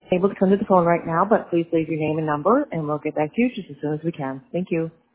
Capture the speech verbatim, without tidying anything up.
able to come to the phone right now, but please leave your name and number, and we'll get back to you just as soon as we can. Thank you.